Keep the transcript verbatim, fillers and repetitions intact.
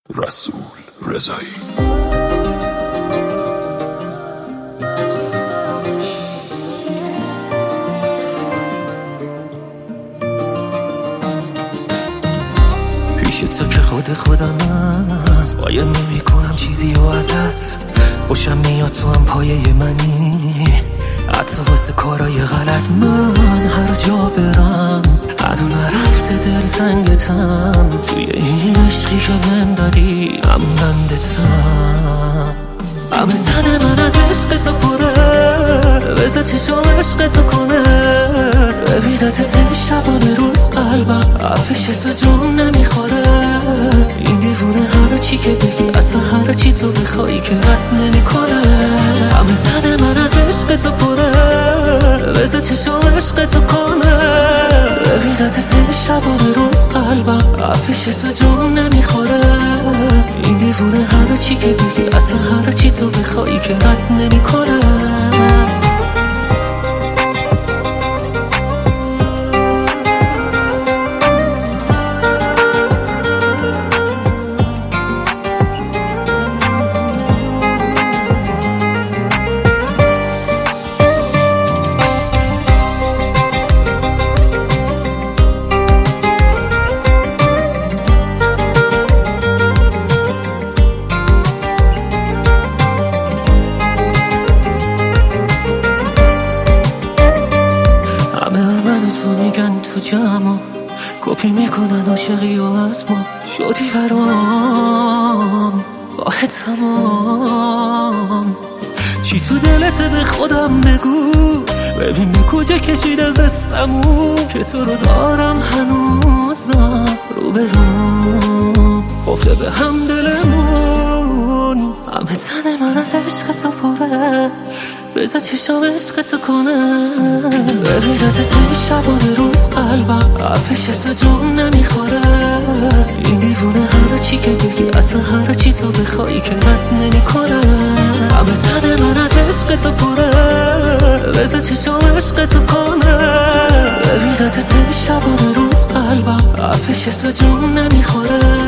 رسول رضایی. پیش تو که خود خودمم، قایم نمی کنم چیزی و ازت. خوشم میاد تو هم پایه منی، حتی واسه کارای غلط. من هر جا برم عدو نرفته دل سنگتم، توی این عشقی که بهم دادی امنندتم. همه تن من از عشق تو پره، بذار چشم عشق تو کنه. ببیدت سه شبانه روز قلبم پیش تو جون نمیخوره. این دیوونه هر چی که بگی، اصلا هر چی تو بخوایی که رد نمیکنه. همه تن من از عشق تو پره، بذار چشم عشق تو کنه. ببیدت سه شبانه روز قلبم پیش تو جون نمیخوره. این دیوونه هر چی که بگی، اصلا هر چی تو بخوایی که رد نمیکنه. تو جمع کپی میکنن عاشقی و از ما شدی برام واحد تمام. چی تو دلته به خودم بگو، ببین به کجا کشیده قصه‌مون، که تو رو دارم هنوزم رو به رو خفته به هم دلمون. همه تن من از عشق تو پره، بذار چشم عشق تو کنه. ببیدت سه شبانه روز قلبم پیش تو جون نمیخوره. این دیوونه هر چی که بگی، اصلا هر چی تو بخوایی که رد نمیکنه. همه تن من از عشق تو پره، بذار چشم عشق تو کنه. ببیدت سه شبانه روز قلبم پیش تو جون نمیخوره.